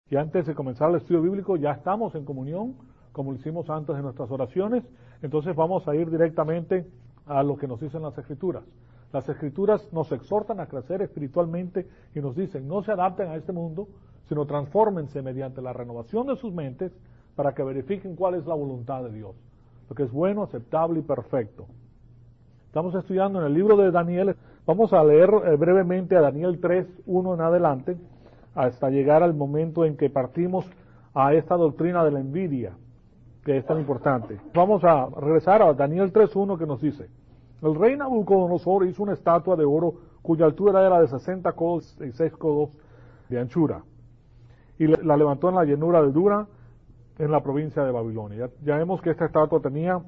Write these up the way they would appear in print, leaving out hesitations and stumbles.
Y antes de comenzar el estudio bíblico ya estamos en comunión, como lo hicimos antes de nuestras oraciones. Entonces vamos a ir directamente a lo que nos dicen las Escrituras. Las Escrituras nos exhortan a crecer espiritualmente y nos dicen, no se adapten a este mundo, sino transfórmense mediante la renovación de sus mentes para que verifiquen cuál es la voluntad de Dios, lo que es bueno, aceptable y perfecto. Estamos estudiando en el libro de Daniel. Vamos a leer brevemente a Daniel 3:1 en adelante, hasta llegar al momento en que partimos a esta doctrina de la envidia, que es tan importante. Vamos a regresar a Daniel 3:1 que nos dice, el rey Nabucodonosor hizo una estatua de oro cuya altura era de 60 codos y 6 codos de anchura, y la levantó en la llanura de Dura, en la provincia de Babilonia. Ya vemos que esta estatua tenía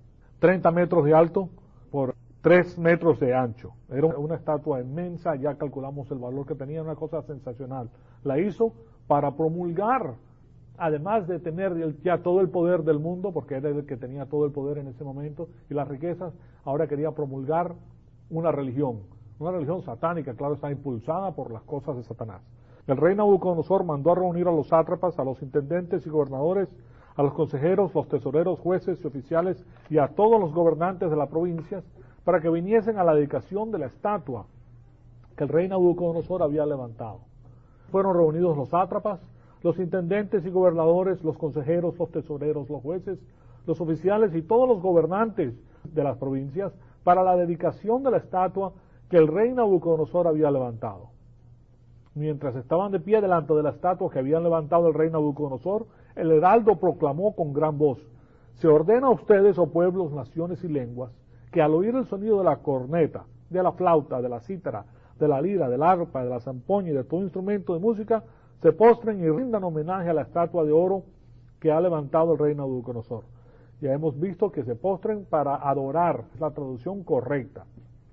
30 metros de alto por 3 metros de ancho. Era una estatua inmensa, ya calculamos el valor que tenía, una cosa sensacional. La hizo para promulgar, además de tener ya todo el poder del mundo, porque era el que tenía todo el poder en ese momento, y las riquezas, ahora quería promulgar una religión satánica, claro, está impulsada por las cosas de Satanás. El rey Nabucodonosor mandó a reunir a los sátrapas, a los intendentes y gobernadores, a los consejeros, los tesoreros, jueces y oficiales, y a todos los gobernantes de las provincias, para que viniesen a la dedicación de la estatua que el rey Nabucodonosor había levantado. Fueron reunidos los sátrapas, los intendentes y gobernadores, los consejeros, los tesoreros, los jueces, los oficiales y todos los gobernantes de las provincias para la dedicación de la estatua que el rey Nabucodonosor había levantado. Mientras estaban de pie delante de la estatua que habían levantado el rey Nabucodonosor, el heraldo proclamó con gran voz, se ordena a ustedes, oh pueblos, naciones y lenguas, que al oír el sonido de la corneta, de la flauta, de la cítara, de la lira, del arpa, de la zampoña y de todo instrumento de música, se postren y rindan homenaje a la estatua de oro que ha levantado el rey Nabucodonosor. Ya hemos visto que se postren para adorar, es la traducción correcta.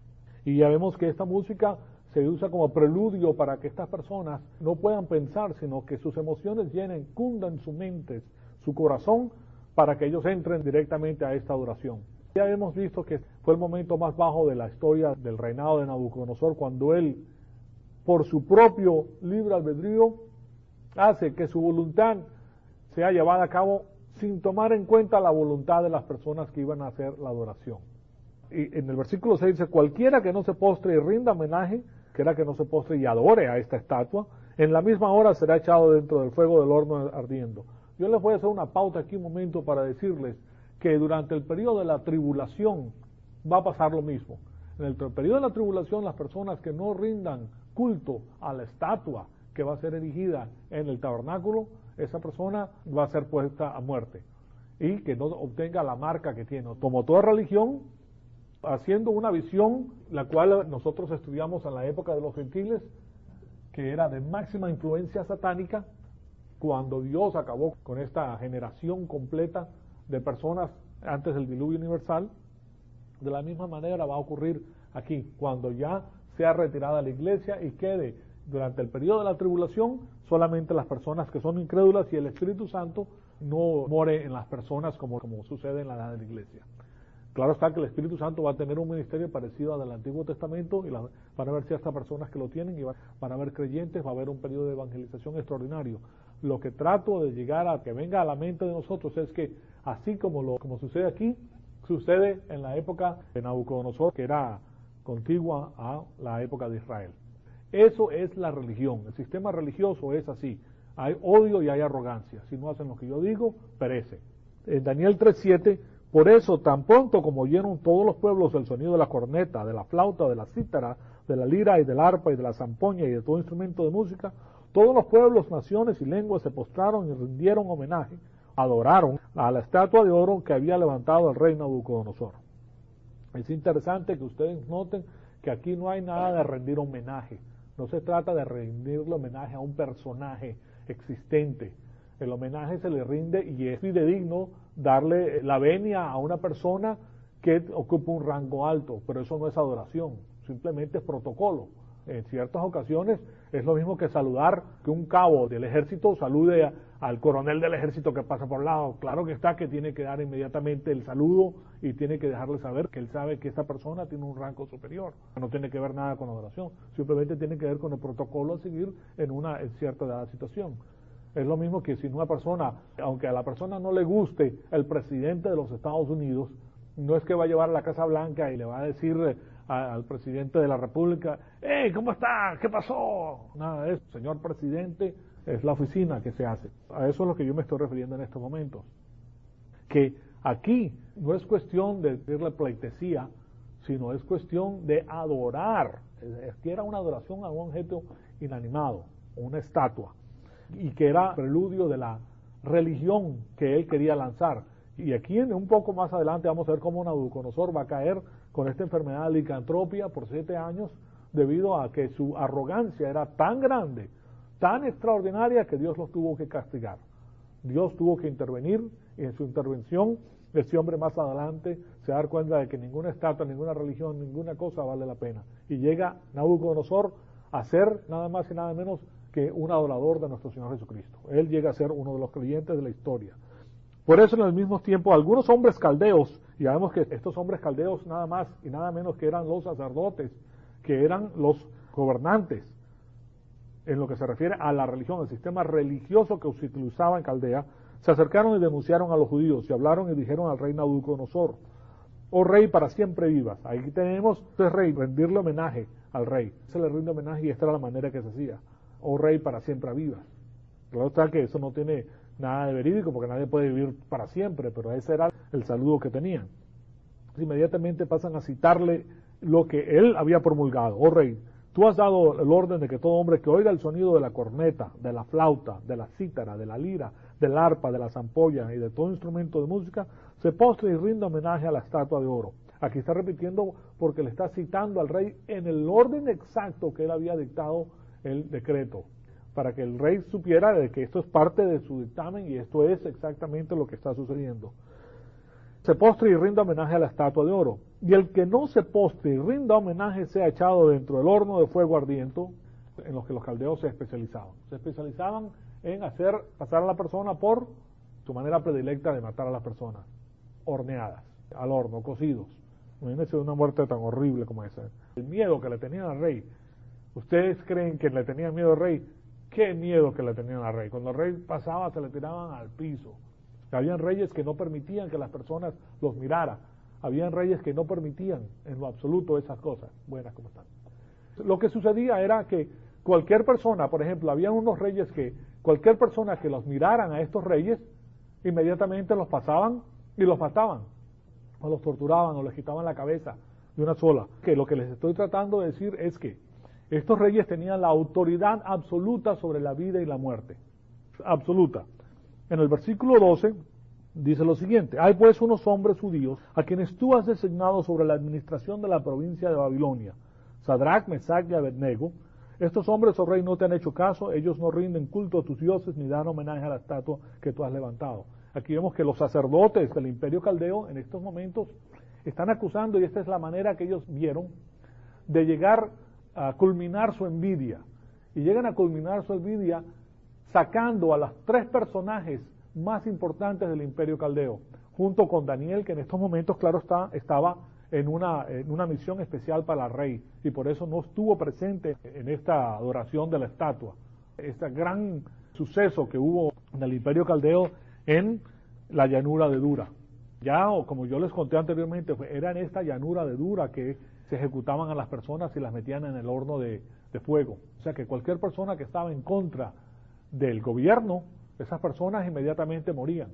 Y ya vemos que esta música se usa como preludio para que estas personas no puedan pensar, sino que sus emociones cundan su mente, su corazón, para que ellos entren directamente a esta adoración. Ya hemos visto que fue el momento más bajo de la historia del reinado de Nabucodonosor, cuando él, por su propio libre albedrío, hace que su voluntad sea llevada a cabo sin tomar en cuenta la voluntad de las personas que iban a hacer la adoración. Y en el versículo 6 dice, cualquiera que no se postre y rinda homenaje, que era que no se postre y adore a esta estatua, en la misma hora será echado dentro del fuego del horno ardiendo. Yo les voy a hacer una pauta aquí un momento para decirles que durante el periodo de la tribulación va a pasar lo mismo. En el periodo de la tribulación, las personas que no rindan culto a la estatua que va a ser erigida en el tabernáculo, esa persona va a ser puesta a muerte y que no obtenga la marca que tiene. Como toda religión, haciendo una visión, la cual nosotros estudiamos en la época de los gentiles, que era de máxima influencia satánica, cuando Dios acabó con esta generación completa de personas antes del diluvio universal. De la misma manera va a ocurrir aquí, cuando ya sea retirada la iglesia y quede durante el periodo de la tribulación solamente las personas que son incrédulas y el Espíritu Santo no more en las personas como sucede en la edad de la iglesia. Claro está que el Espíritu Santo va a tener un ministerio parecido al del Antiguo Testamento y van a haber ciertas personas que lo tienen y van a haber creyentes, va a haber un periodo de evangelización extraordinario. Lo que trato de llegar a que venga a la mente de nosotros es que así como sucede aquí, sucede en la época de Nabucodonosor, que era contigua a la época de Israel. Eso es la religión, el sistema religioso es así, hay odio y hay arrogancia, si no hacen lo que yo digo, perecen. En Daniel 3:7, por eso tan pronto como oyeron todos los pueblos el sonido de la corneta, de la flauta, de la cítara, de la lira y del arpa y de la zampoña y de todo instrumento de música, todos los pueblos, naciones y lenguas se postraron y rindieron homenaje, adoraron a la estatua de oro que había levantado el rey Nabucodonosor. Es interesante que ustedes noten que aquí no hay nada de rendir homenaje. No se trata de rendirle homenaje a un personaje existente. El homenaje se le rinde y es fidedigno darle la venia a una persona que ocupa un rango alto, pero eso no es adoración, simplemente es protocolo. En ciertas ocasiones es lo mismo que saludar, que un cabo del ejército salude al coronel del ejército que pasa por el lado. Claro que está que tiene que dar inmediatamente el saludo y tiene que dejarle saber que él sabe que esa persona tiene un rango superior. No tiene que ver nada con adoración, simplemente tiene que ver con el protocolo a seguir en cierta situación. Es lo mismo que si una persona, aunque a la persona no le guste el presidente de los Estados Unidos, no es que va a llevar a la Casa Blanca y le va a decir al presidente de la República, ¡hey! ¿Cómo está? ¿Qué pasó? Nada de eso. Señor presidente, es la oficina que se hace. A eso es lo que yo me estoy refiriendo en estos momentos. Que aquí no es cuestión de decirle pleitesía, sino es cuestión de adorar. Es que era una adoración a un objeto inanimado, una estatua, y que era preludio de la religión que él quería lanzar. Y aquí un poco más adelante vamos a ver cómo Nabucodonosor va a caer con esta enfermedad de licantropía por 7 años, debido a que su arrogancia era tan grande, tan extraordinaria, que Dios los tuvo que castigar. Dios tuvo que intervenir, y en su intervención este hombre más adelante se da cuenta de que ninguna estatua, ninguna religión, ninguna cosa vale la pena. Y llega Nabucodonosor a ser nada más y nada menos que un adorador de nuestro Señor Jesucristo. Él llega a ser uno de los creyentes de la historia. Por eso en el mismo tiempo algunos hombres caldeos, y sabemos que estos hombres caldeos nada más y nada menos que eran los sacerdotes, que eran los gobernantes, en lo que se refiere a la religión, el sistema religioso que se utilizaba en Caldea, se acercaron y denunciaron a los judíos y hablaron y dijeron al rey Nabucodonosor: oh rey, para siempre vivas. Ahí tenemos, entonces rey, rendirle homenaje al rey. Se le rinde homenaje y esta era la manera que se hacía. Oh rey, para siempre vivas. Claro está que eso no tiene nada de verídico, porque nadie puede vivir para siempre, pero ese era el saludo que tenían. Inmediatamente pasan a citarle lo que él había promulgado. Oh rey, tú has dado el orden de que todo hombre que oiga el sonido de la corneta, de la flauta, de la cítara, de la lira, del arpa, de la zampolla y de todo instrumento de música, se postre y rinda homenaje a la estatua de oro. Aquí está repitiendo porque le está citando al rey en el orden exacto que él había dictado el decreto, para que el rey supiera de que esto es parte de su dictamen y esto es exactamente lo que está sucediendo. Se postre y rinda homenaje a la estatua de oro. Y el que no se postre y rinda homenaje sea echado dentro del horno de fuego ardiente, en los que los caldeos se especializaban. Se especializaban en hacer pasar a la persona por su manera predilecta de matar a las personas: horneadas, al horno, cocidos. Imagínense una muerte tan horrible como esa. El miedo que le tenían al rey. ¿Ustedes creen que le tenían miedo al rey? ¿Qué miedo que le tenían al rey? Cuando el rey pasaba se le tiraban al piso. Habían reyes que no permitían que las personas los miraran. Habían reyes que no permitían en lo absoluto esas cosas. Buenas, ¿cómo están? Lo que sucedía era que cualquier persona, por ejemplo, había unos reyes que cualquier persona que los miraran a estos reyes, inmediatamente los pasaban y los mataban, o los torturaban, o les quitaban la cabeza de una sola. Que lo que les estoy tratando de decir es que estos reyes tenían la autoridad absoluta sobre la vida y la muerte. Absoluta. En el versículo 12 dice lo siguiente: hay pues unos hombres judíos a quienes tú has designado sobre la administración de la provincia de Babilonia, Sadrach, Mesach y Abednego. Estos hombres, oh rey, no te han hecho caso, ellos no rinden culto a tus dioses ni dan homenaje a la estatua que tú has levantado. Aquí vemos que los sacerdotes del imperio caldeo en estos momentos están acusando, y esta es la manera que ellos vieron de llegar a culminar su envidia. Y llegan a culminar su envidia sacando a los 3 personajes más importantes del imperio caldeo, junto con Daniel, que en estos momentos, claro está, estaba en una misión especial para el rey, y por eso no estuvo presente en esta adoración de la estatua. Este gran suceso que hubo en el imperio caldeo en la llanura de Dura. Ya, o como yo les conté anteriormente, era en esta llanura de Dura que se ejecutaban a las personas y las metían en el horno de fuego. O sea que cualquier persona que estaba en contra del gobierno, esas personas inmediatamente morían.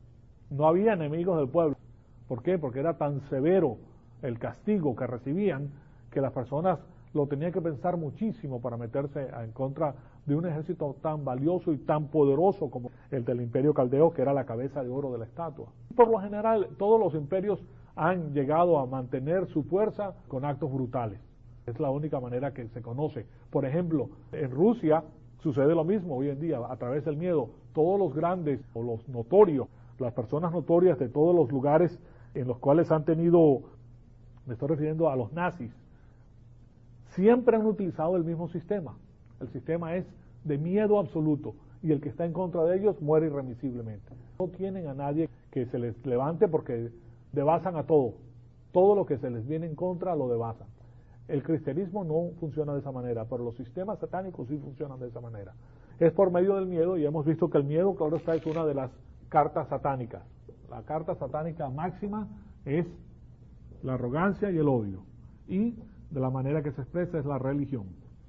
No había enemigos del pueblo. ¿Por qué? Porque era tan severo el castigo que recibían que las personas lo tenían que pensar muchísimo para meterse en contra de un ejército tan valioso y tan poderoso como el del imperio caldeo, que era la cabeza de oro de la estatua. Por lo general, todos los imperios han llegado a mantener su fuerza con actos brutales. Es la única manera que se conoce. Por ejemplo, en Rusia sucede lo mismo hoy en día, a través del miedo. Todos los grandes o los notorios, las personas notorias de todos los lugares en los cuales han tenido, me estoy refiriendo a los nazis, siempre han utilizado el mismo sistema. El sistema es de miedo absoluto, y el que está en contra de ellos muere irremisiblemente. No tienen a nadie que se les levante, porque devasan a todo. Todo lo que se les viene en contra lo devasan. El cristianismo no funciona de esa manera, pero los sistemas satánicos sí funcionan de esa manera. es por medio del miedo, y hemos visto que el miedo, claro está, es una de las cartas satánicas. La carta satánica máxima es la arrogancia y el odio, y de la manera que se expresa es la religión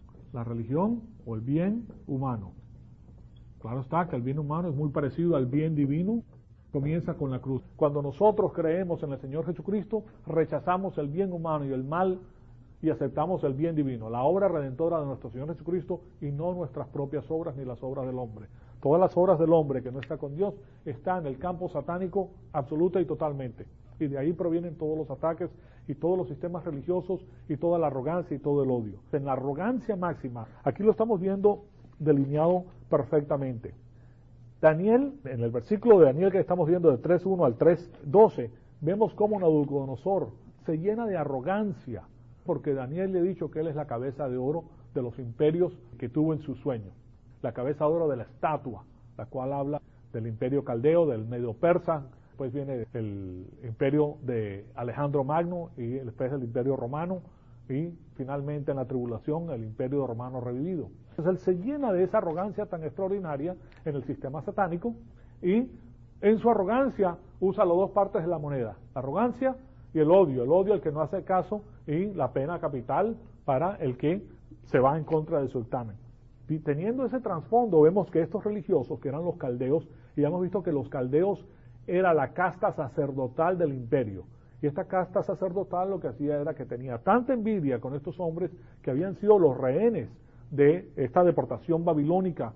o el bien humano. Claro está que el bien humano es muy parecido al bien divino, comienza con la cruz. Cuando nosotros creemos en el Señor Jesucristo, rechazamos el bien humano y el mal y aceptamos el bien divino, la obra redentora de nuestro Señor Jesucristo, y no nuestras propias obras ni las obras del hombre. Todas las obras del hombre que no está con Dios están en el campo satánico absoluta y totalmente. Y de ahí provienen todos los ataques y todos los sistemas religiosos y toda la arrogancia y todo el odio. En la arrogancia máxima, aquí lo estamos viendo delineado perfectamente. Daniel, en el versículo de Daniel que estamos viendo de 3.1 al 3.12, vemos cómo Nabucodonosor se llena de arrogancia, porque Daniel le ha dicho que él es la cabeza de oro de los imperios que tuvo en su sueño. La cabeza de oro de la estatua, la cual habla del imperio caldeo, del medio persa, después viene el imperio de Alejandro Magno, y después el imperio romano, y finalmente en la tribulación el imperio romano revivido. Entonces él se llena de esa arrogancia tan extraordinaria en el sistema satánico, y en su arrogancia usa las dos partes de la moneda, la arrogancia y el odio al que no hace caso, y la pena capital para el que se va en contra de su dictamen. Y teniendo ese trasfondo, vemos que estos religiosos, que eran los caldeos, y ya hemos visto que los caldeos era la casta sacerdotal del imperio, y esta casta sacerdotal lo que hacía era que tenía tanta envidia con estos hombres que habían sido los rehenes de esta deportación babilónica,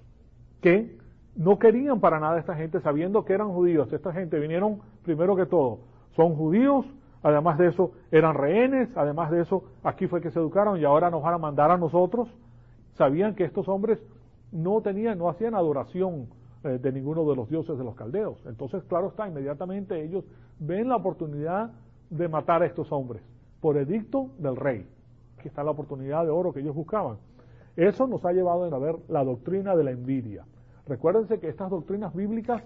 que no querían para nada a esta gente, sabiendo que eran judíos. Esta gente vinieron, primero que todo, son judíos, además de eso eran rehenes, además de eso aquí fue que se educaron y ahora nos van a mandar a nosotros. Sabían que estos hombres no hacían adoración de ninguno de los dioses de los caldeos. Entonces, claro está, inmediatamente ellos ven la oportunidad de matar a estos hombres por edicto del rey. Aquí está la oportunidad de oro que ellos buscaban. Eso nos ha llevado a ver la doctrina de la envidia. Recuérdense que estas doctrinas bíblicas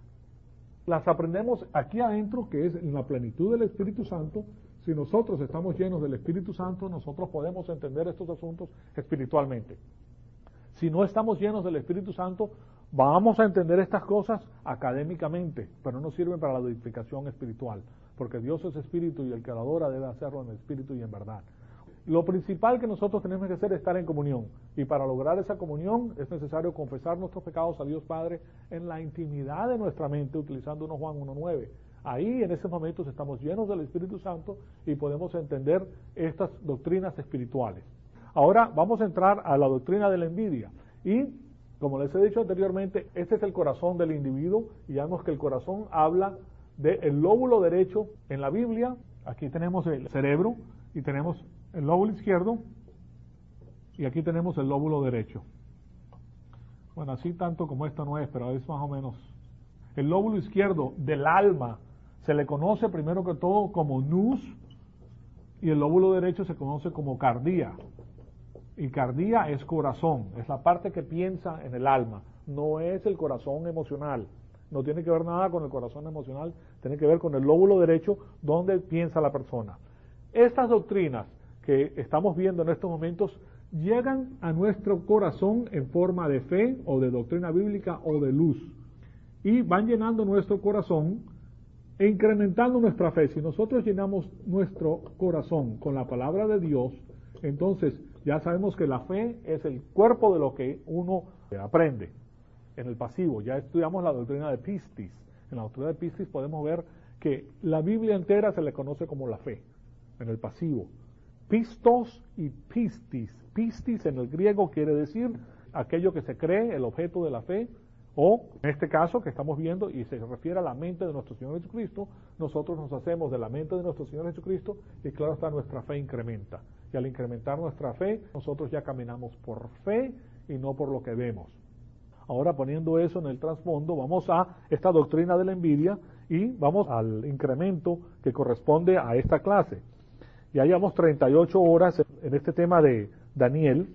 las aprendemos aquí adentro, que es en la plenitud del Espíritu Santo. Si nosotros estamos llenos del Espíritu Santo, nosotros podemos entender estos asuntos espiritualmente. Si no estamos llenos del Espíritu Santo, vamos a entender estas cosas académicamente, pero no sirven para la edificación espiritual, porque Dios es espíritu y el que la adora debe hacerlo en espíritu y en verdad. Lo principal que nosotros tenemos que hacer es estar en comunión, y para lograr esa comunión es necesario confesar nuestros pecados a Dios Padre en la intimidad de nuestra mente, utilizando 1 Juan 1.9. Ahí en esos momentos estamos llenos del Espíritu Santo y podemos entender estas doctrinas espirituales. Ahora vamos a entrar a la doctrina de la envidia, y como les he dicho anteriormente, este es el corazón del individuo, y ya vemos que el corazón habla del lóbulo derecho en la Biblia. Aquí tenemos el cerebro y tenemos el lóbulo izquierdo, y aquí tenemos el lóbulo derecho. Bueno, así tanto como esto no es, pero es más o menos. El lóbulo izquierdo del alma se le conoce primero que todo como nous, y el lóbulo derecho se conoce como cardía. Y cardía es corazón, es la parte que piensa en el alma, no es el corazón emocional. No tiene que ver nada con el corazón emocional, tiene que ver con el lóbulo derecho, donde piensa la persona. Estas doctrinas que estamos viendo en estos momentos llegan a nuestro corazón en forma de fe o de doctrina bíblica o de luz, y van llenando nuestro corazón e incrementando nuestra fe. Si nosotros llenamos nuestro corazón con la palabra de Dios, entonces ya sabemos que la fe es el cuerpo de lo que uno aprende. En el pasivo, ya estudiamos la doctrina de Pistis. En la doctrina de Pistis podemos ver que la Biblia entera se le conoce como la fe, en el pasivo. Pistos y pistis. Pistis en el griego quiere decir aquello que se cree, el objeto de la fe, o en este caso que estamos viendo, y se refiere a la mente de nuestro Señor Jesucristo, nosotros nos hacemos de la mente de nuestro Señor Jesucristo, y claro está, nuestra fe incrementa. Y al incrementar nuestra fe, nosotros ya caminamos por fe y no por lo que vemos. Ahora, poniendo eso en el trasfondo, vamos a esta doctrina de la envidia y vamos al incremento que corresponde a esta clase. Ya llevamos 38 horas en este tema de Daniel,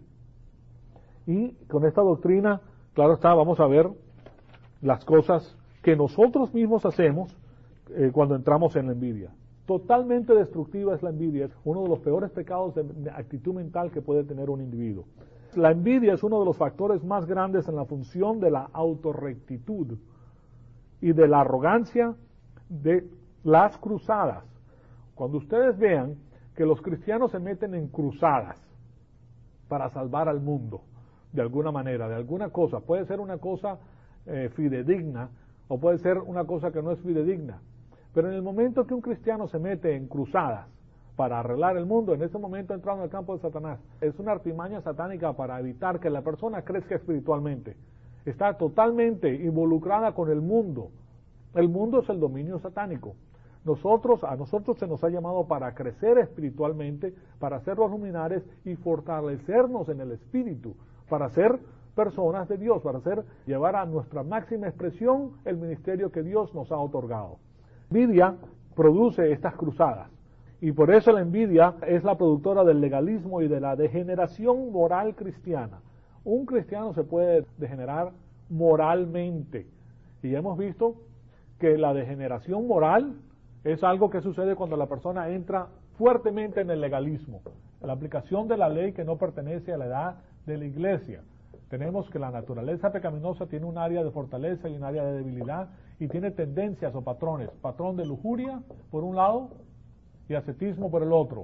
y con esta doctrina, claro está, vamos a ver las cosas que nosotros mismos hacemos cuando entramos en la envidia. Totalmente destructiva es la envidia, es uno de los peores pecados de actitud mental que puede tener un individuo. la envidia es uno de los factores más grandes en la función de la autorrectitud y de la arrogancia de las cruzadas. Cuando ustedes vean que los cristianos se meten en cruzadas para salvar al mundo, de alguna manera, de alguna cosa, puede ser una cosa fidedigna o puede ser una cosa que no es fidedigna, pero en el momento que un cristiano se mete en cruzadas para arreglar el mundo, en ese momento entra en el campo de Satanás. Es una artimaña satánica para evitar que la persona crezca espiritualmente. Está totalmente involucrada con el mundo. El mundo es el dominio satánico. A nosotros se nos ha llamado para crecer espiritualmente, para ser los luminares y fortalecernos en el espíritu, para ser personas de Dios, para llevar a nuestra máxima expresión el ministerio que Dios nos ha otorgado. Envidia produce estas cruzadas, y por eso la envidia es la productora del legalismo y de la degeneración moral cristiana. Un cristiano se puede degenerar moralmente, y hemos visto que la degeneración moral es algo que sucede cuando la persona entra fuertemente en el legalismo, la aplicación de la ley que no pertenece a la edad de la iglesia. Tenemos que la naturaleza pecaminosa tiene un área de fortaleza y un área de debilidad, y tiene tendencias o patrones, patrón de lujuria por un lado y ascetismo por el otro.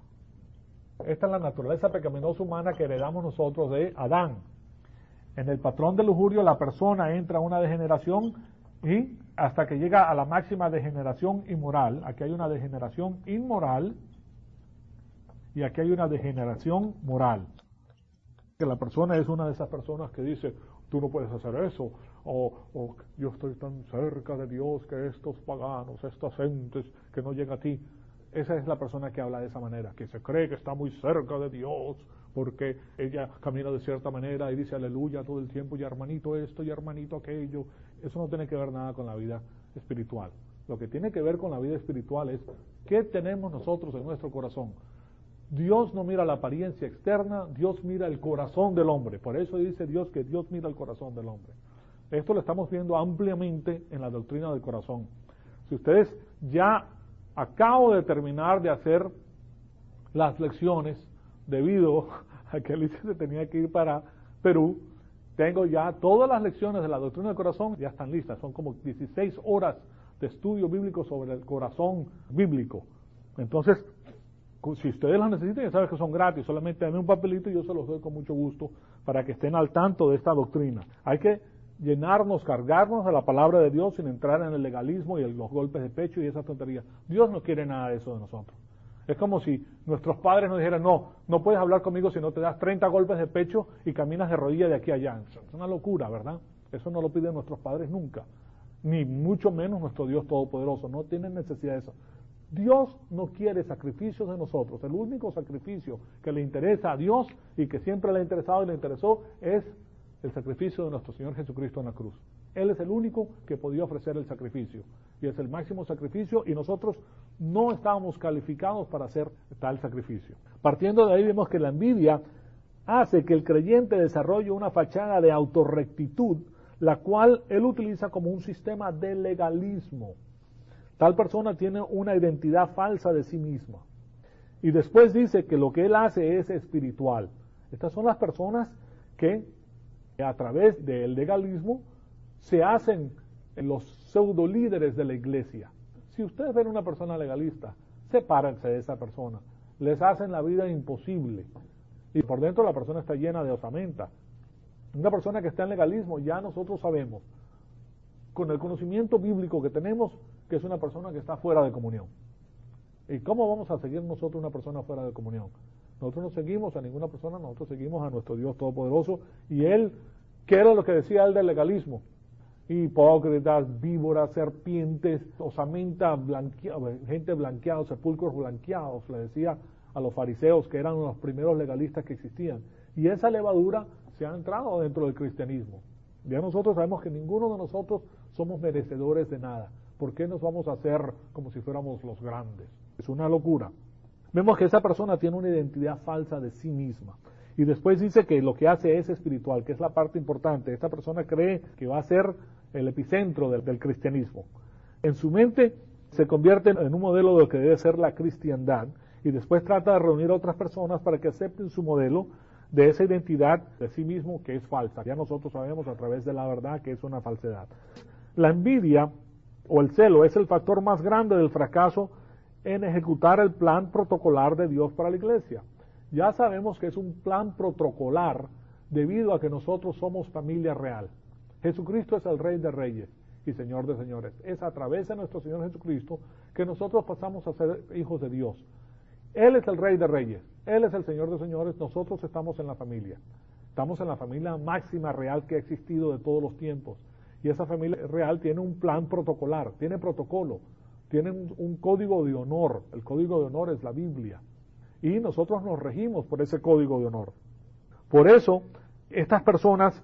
Esta es la naturaleza pecaminosa humana que heredamos nosotros de Adán. En el patrón de lujuria la persona entra a una degeneración y hasta que llega a la máxima degeneración inmoral. Aquí hay una degeneración inmoral y aquí hay una degeneración moral. Que la persona es una de esas personas que dice, tú no puedes hacer eso, o yo estoy tan cerca de Dios que estos paganos, estas gentes que no llegan a ti. Esa es la persona que habla de esa manera, que se cree que está muy cerca de Dios, porque ella camina de cierta manera y dice aleluya todo el tiempo, y hermanito esto, y hermanito aquello. Eso no tiene que ver nada con la vida espiritual. Lo que tiene que ver con la vida espiritual es qué tenemos nosotros en nuestro corazón. Dios no mira la apariencia externa, Dios mira el corazón del hombre. Por eso dice Dios que Dios mira el corazón del hombre. Esto lo estamos viendo ampliamente en la doctrina del corazón. Si ustedes ya acabo de terminar de hacer las lecciones, debido a que Alicia se tenía que ir para Perú, tengo ya todas las lecciones de la doctrina del corazón, ya están listas. Son como 16 horas de estudio bíblico sobre el corazón bíblico. Entonces, si ustedes las necesitan, ya saben que son gratis, solamente denme un papelito y yo se los doy con mucho gusto para que estén al tanto de esta doctrina. Hay que llenarnos, cargarnos de la palabra de Dios sin entrar en el legalismo y los golpes de pecho y esa tontería. Dios no quiere nada de eso de nosotros. Es como si nuestros padres nos dijeran, no puedes hablar conmigo si no te das 30 golpes de pecho y caminas de rodilla de aquí a allá. Es una locura, ¿verdad? Eso no lo piden nuestros padres nunca, ni mucho menos nuestro Dios Todopoderoso. No tienen necesidad de eso. Dios no quiere sacrificios de nosotros. El único sacrificio que le interesa a Dios y que siempre le ha interesado y le interesó es el sacrificio de nuestro Señor Jesucristo en la cruz. Él es el único que podía ofrecer el sacrificio y es el máximo sacrificio, y nosotros no estábamos calificados para hacer tal sacrificio. Partiendo de ahí vemos que la envidia hace que el creyente desarrolle una fachada de autorrectitud, la cual él utiliza como un sistema de legalismo. Tal persona tiene una identidad falsa de sí misma. Y después dice que lo que él hace es espiritual. Estas son las personas que a través del legalismo se hacen los pseudo líderes de la iglesia. Si ustedes ven una persona legalista, sepárense de esa persona. Les hacen la vida imposible. Y por dentro la persona está llena de osamenta. Una persona que está en legalismo, ya nosotros sabemos, con el conocimiento bíblico que tenemos, que es una persona que está fuera de comunión. ¿Y cómo vamos a seguir nosotros una persona fuera de comunión? Nosotros no seguimos a ninguna persona, nosotros seguimos a nuestro Dios Todopoderoso. Y Él, ¿qué era lo que decía Él del legalismo? Hipócritas, víboras, serpientes, osamenta, gente blanqueada, sepulcros blanqueados, le decía a los fariseos, que eran los primeros legalistas que existían. Y esa levadura se ha entrado dentro del cristianismo. Ya nosotros sabemos que ninguno de nosotros somos merecedores de nada. ¿Por qué nos vamos a hacer como si fuéramos los grandes? Es una locura. Vemos que esa persona tiene una identidad falsa de sí misma. Y después dice que lo que hace es espiritual, que es la parte importante. Esta persona cree que va a ser el epicentro del cristianismo. En su mente se convierte en un modelo de lo que debe ser la cristiandad, y después trata de reunir a otras personas para que acepten su modelo, de esa identidad de sí mismo que es falsa. Ya nosotros sabemos a través de la verdad que es una falsedad. La envidia o el celo es el factor más grande del fracaso en ejecutar el plan protocolar de Dios para la iglesia. Ya sabemos que es un plan protocolar debido a que nosotros somos familia real. Jesucristo es el Rey de Reyes y Señor de Señores. Es a través de nuestro Señor Jesucristo que nosotros pasamos a ser hijos de Dios. Él es el Rey de Reyes, Él es el Señor de Señores, nosotros estamos en la familia. Estamos en la familia máxima real que ha existido de todos los tiempos. Y esa familia real tiene un plan protocolar, tiene protocolo, tiene un código de honor. El código de honor es la Biblia. Y nosotros nos regimos por ese código de honor. Por eso, estas personas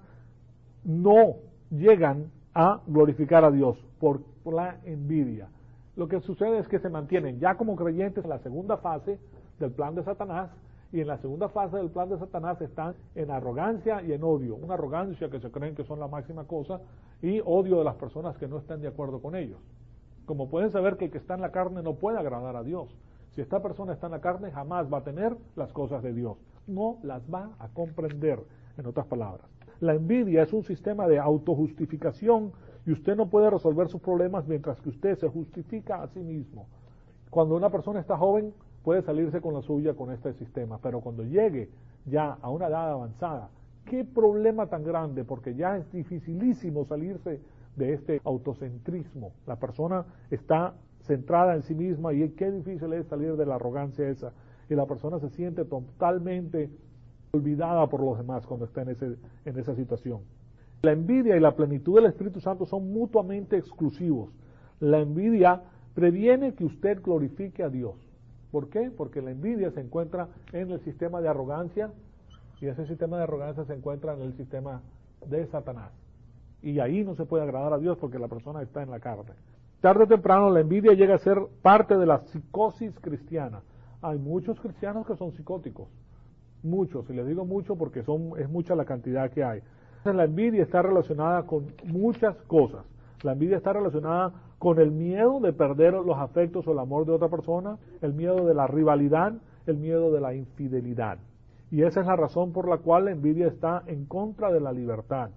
no llegan a glorificar a Dios por la envidia. Lo que sucede es que se mantienen ya como creyentes en la segunda fase del plan de Satanás, y en la segunda fase del plan de Satanás están en arrogancia y en odio. Una arrogancia que se creen que son la máxima cosa, y odio de las personas que no están de acuerdo con ellos. Como pueden saber que el que está en la carne no puede agradar a Dios. Si esta persona está en la carne, jamás va a tener las cosas de Dios. No las va a comprender, en otras palabras. La envidia es un sistema de autojustificación y usted no puede resolver sus problemas mientras que usted se justifica a sí mismo. Cuando una persona está joven, puede salirse con la suya con este sistema, pero cuando llegue ya a una edad avanzada, qué problema tan grande, porque ya es dificilísimo salirse de este autocentrismo. La persona está centrada en sí misma y qué difícil es salir de la arrogancia esa, y la persona se siente totalmente olvidada por los demás cuando está en esa situación. La envidia y la plenitud del Espíritu Santo son mutuamente exclusivos. La envidia previene que usted glorifique a Dios. ¿Por qué? Porque la envidia se encuentra en el sistema de arrogancia, y ese sistema de arrogancia se encuentra en el sistema de Satanás. Y ahí no se puede agradar a Dios porque la persona está en la carne. Tarde o temprano la envidia llega a ser parte de la psicosis cristiana. Hay muchos cristianos que son psicóticos. Muchos, y les digo mucho porque es mucha la cantidad que hay. La envidia está relacionada con muchas cosas. La envidia está relacionada con el miedo de perder los afectos o el amor de otra persona, el miedo de la rivalidad, el miedo de la infidelidad. Y esa es la razón por la cual la envidia está en contra de la libertad.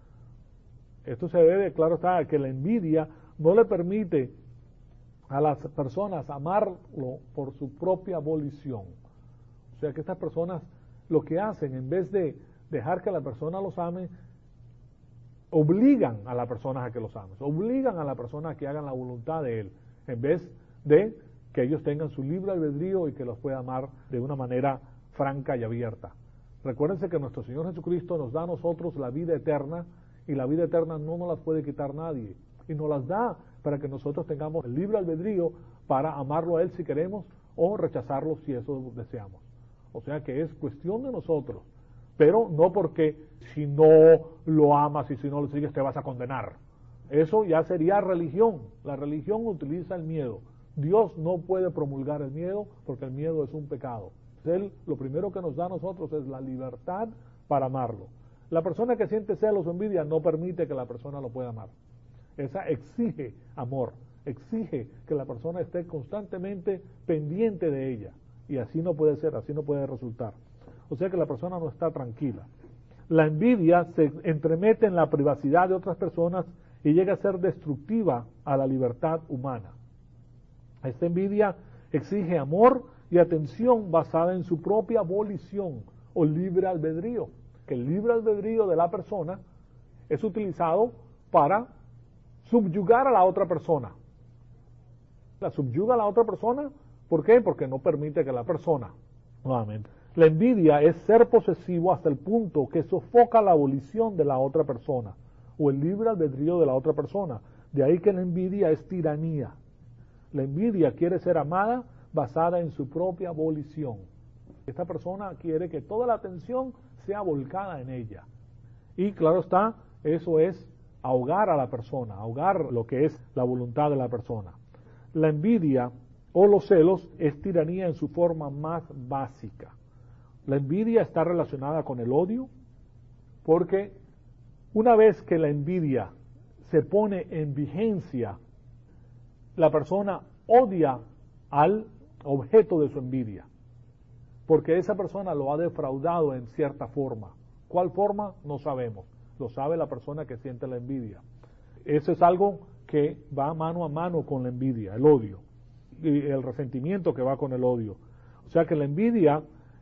Esto se debe, claro está, a que la envidia no le permite a las personas amarlo por su propia volición. O sea que estas personas lo que hacen, en vez de dejar que la persona los ame, obligan a la persona a que los ame, obligan a la persona a que hagan la voluntad de él, en vez de que ellos tengan su libre albedrío y que los pueda amar de una manera franca y abierta. Recuérdense que nuestro Señor Jesucristo nos da a nosotros la vida eterna, y la vida eterna no nos las puede quitar nadie, y nos las da para que nosotros tengamos el libre albedrío para amarlo a Él si queremos o rechazarlo si eso deseamos. O sea que es cuestión de nosotros, pero no porque si no lo amas y si no lo sigues te vas a condenar. Eso ya sería religión. La religión utiliza el miedo. Dios no puede promulgar el miedo porque el miedo es un pecado. Él lo primero que nos da a nosotros es la libertad para amarlo. La persona que siente celos o envidia no permite que la persona lo pueda amar. Esa exige amor, exige que la persona esté constantemente pendiente de ella. Y así no puede ser, así no puede resultar. O sea que la persona no está tranquila. La envidia se entremete en la privacidad de otras personas y llega a ser destructiva a la libertad humana. Esta envidia exige amor y atención basada en su propia volición o libre albedrío. Que el libre albedrío de la persona es utilizado para subyugar a la otra persona. La subyuga a la otra persona, ¿por qué? Porque no permite que la persona, nuevamente. La envidia es ser posesivo hasta el punto que sofoca la volición de la otra persona o el libre albedrío de la otra persona. De ahí que la envidia es tiranía. La envidia quiere ser amada basada en su propia volición. Esta persona quiere que toda la atención sea volcada en ella. Y claro está, eso es ahogar a la persona, ahogar lo que es la voluntad de la persona. La envidia o los celos es tiranía en su forma más básica. La envidia está relacionada con el odio, porque una vez que la envidia se pone en vigencia, la persona odia al objeto de su envidia. porque esa persona lo ha defraudado en cierta forma. ¿Cuál forma? No sabemos. Lo sabe la persona que siente la envidia. Eso es algo que va mano a mano con la envidia, el odio, y el resentimiento que va con el odio. O sea que la envidia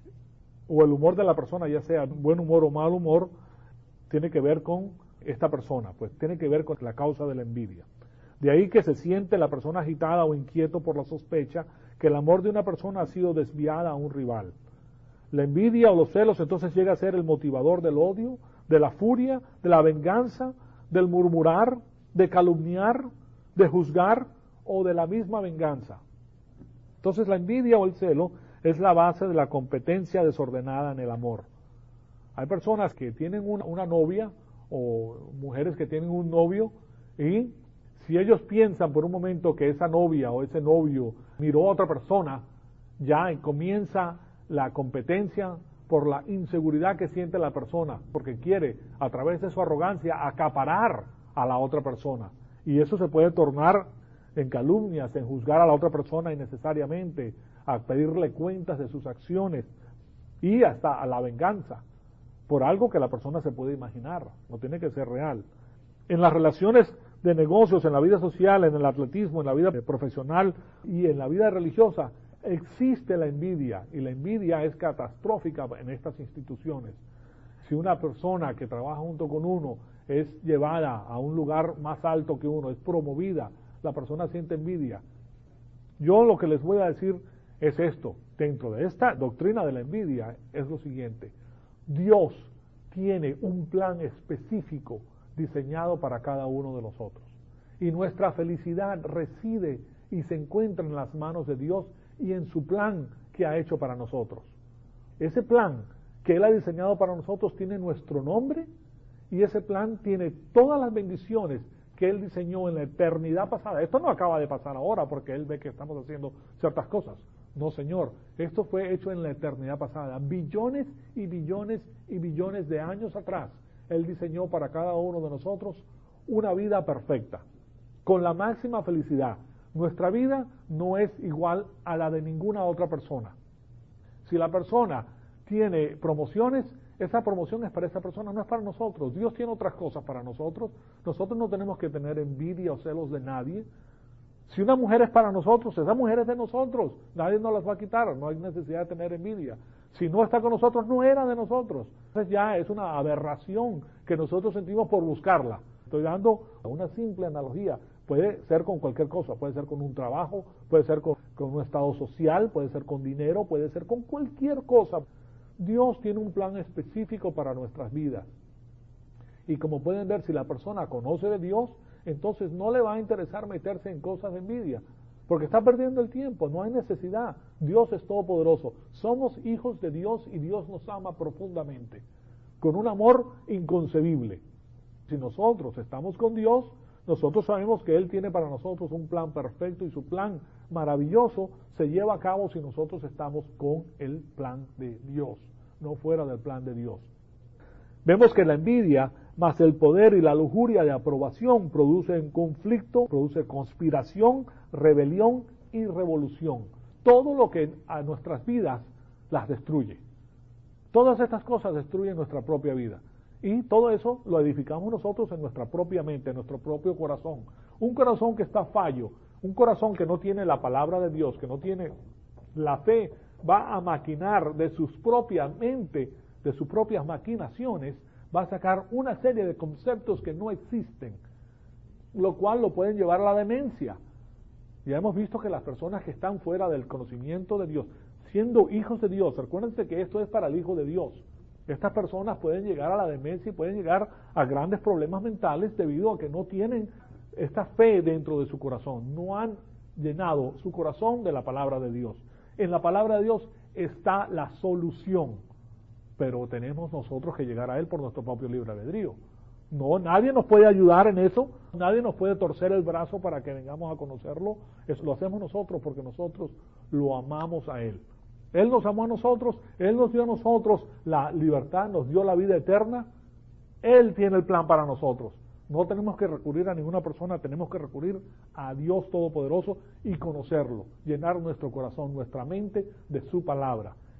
o el humor de la persona, ya sea buen humor o mal humor, tiene que ver con esta persona, pues tiene que ver con la causa de la envidia. De ahí que se siente la persona agitada o inquieto por la sospecha que el amor de una persona ha sido desviada a un rival. La envidia o los celos entonces llega a ser el motivador del odio, de la furia, de la venganza, del murmurar, de calumniar, de juzgar o de la misma venganza. Entonces la envidia o el celo es la base de la competencia desordenada en el amor. Hay personas que tienen una novia o mujeres que tienen un novio y si ellos piensan por un momento que esa novia o ese novio miró a otra persona, ya comienza la competencia por la inseguridad que siente la persona, porque quiere a través de su arrogancia acaparar a la otra persona. Y eso se puede tornar en calumnias, en juzgar a la otra persona innecesariamente, a pedirle cuentas de sus acciones y hasta a la venganza por algo que la persona se puede imaginar, no tiene que ser real. En las relaciones de negocios, en la vida social, en el atletismo, en la vida profesional y en la vida religiosa, existe la envidia, y la envidia es catastrófica en estas instituciones. Si una persona que trabaja junto con uno es llevada a un lugar más alto que uno, es promovida, la persona siente envidia. Yo lo que les voy a decir es esto, dentro de esta doctrina de la envidia, es lo siguiente: Dios tiene un plan específico diseñado para cada uno de nosotros, y nuestra felicidad reside y se encuentra en las manos de Dios y en su plan que ha hecho para nosotros. Ese plan que Él ha diseñado para nosotros tiene nuestro nombre, y ese plan tiene todas las bendiciones que Él diseñó en la eternidad pasada. Esto no acaba de pasar ahora porque Él ve que estamos haciendo ciertas cosas. No, Señor, esto fue hecho en la eternidad pasada. Billones y billones y billones de años atrás, Él diseñó para cada uno de nosotros una vida perfecta, con la máxima felicidad. Nuestra vida no es igual a la de ninguna otra persona. Si la persona tiene promociones, esa promoción es para esa persona, no es para nosotros. Dios tiene otras cosas para nosotros. Nosotros no tenemos que tener envidia o celos de nadie. Si una mujer es para nosotros, esa mujer es de nosotros. Nadie nos las va a quitar, no hay necesidad de tener envidia. Si no está con nosotros, no era de nosotros. Entonces ya es una aberración que nosotros sentimos por buscarla. Estoy dando una simple analogía. Puede ser con cualquier cosa, puede ser con un trabajo, puede ser con un estado social, puede ser con dinero, puede ser con cualquier cosa. Dios tiene un plan específico para nuestras vidas. Y como pueden ver, si la persona conoce de Dios, entonces no le va a interesar meterse en cosas de envidia, porque está perdiendo el tiempo, no hay necesidad. Dios es todopoderoso. Somos hijos de Dios y Dios nos ama profundamente, con un amor inconcebible. Si nosotros estamos con Dios, nosotros sabemos que Él tiene para nosotros un plan perfecto, y su plan maravilloso se lleva a cabo si nosotros estamos con el plan de Dios, no fuera del plan de Dios. Vemos que la envidia más el poder y la lujuria de aprobación producen conflicto, produce conspiración, rebelión y revolución. Todo lo que a nuestras vidas las destruye. Todas estas cosas destruyen nuestra propia vida. Y todo eso lo edificamos nosotros en nuestra propia mente, en nuestro propio corazón. Un corazón que está fallo, un corazón que no tiene la palabra de Dios, que no tiene la fe, va a maquinar de sus propias mente, de sus propias maquinaciones, va a sacar una serie de conceptos que no existen, lo cual lo pueden llevar a la demencia. Ya hemos visto que las personas que están fuera del conocimiento de Dios, siendo hijos de Dios, recuérdense que esto es para el Hijo de Dios, estas personas pueden llegar a la demencia y pueden llegar a grandes problemas mentales debido a que no tienen esta fe dentro de su corazón, no han llenado su corazón de la palabra de Dios. En la palabra de Dios está la solución, pero tenemos nosotros que llegar a Él por nuestro propio libre albedrío. No, nadie nos puede ayudar en eso, nadie nos puede torcer el brazo para que vengamos a conocerlo. Eso lo hacemos nosotros porque nosotros lo amamos a Él. Él nos amó a nosotros, Él nos dio a nosotros la libertad, nos dio la vida eterna. Él tiene el plan para nosotros. No tenemos que recurrir a ninguna persona, tenemos que recurrir a Dios Todopoderoso y conocerlo, llenar nuestro corazón, nuestra mente de su palabra.